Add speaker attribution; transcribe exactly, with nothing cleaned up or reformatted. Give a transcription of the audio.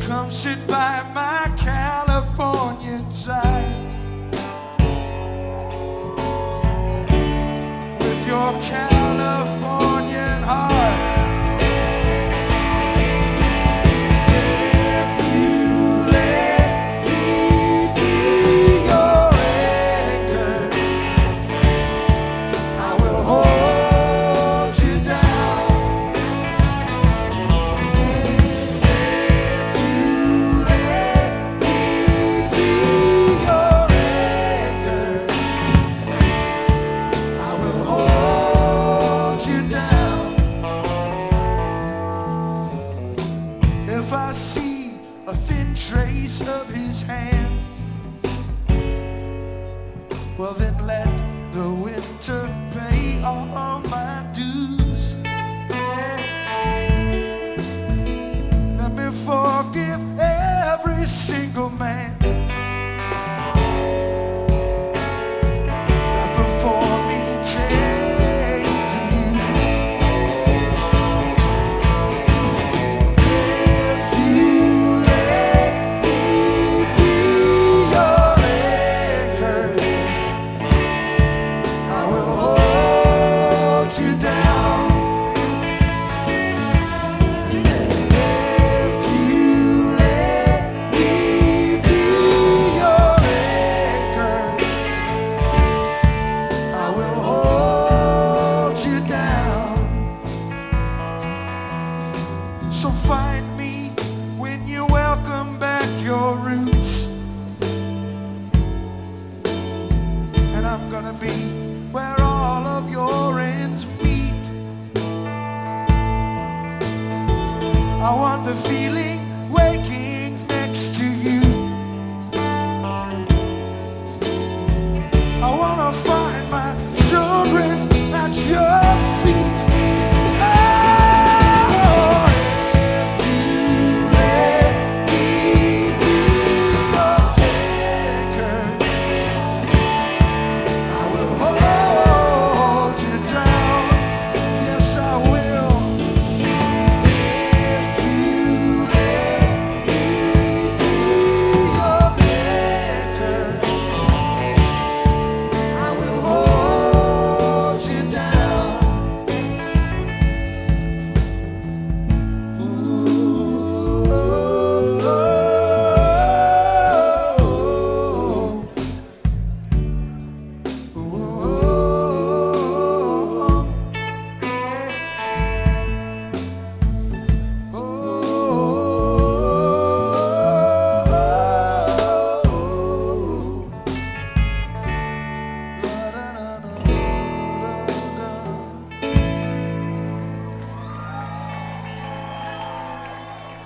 Speaker 1: Come sit by my Californian side with your Californian heart. If you let me be your anchor, I will hold you down. If you let me be your anchor, I will hold you down. If I see a thin trace of his hands, well then let the winter pay all my dues. Let me forgive every single man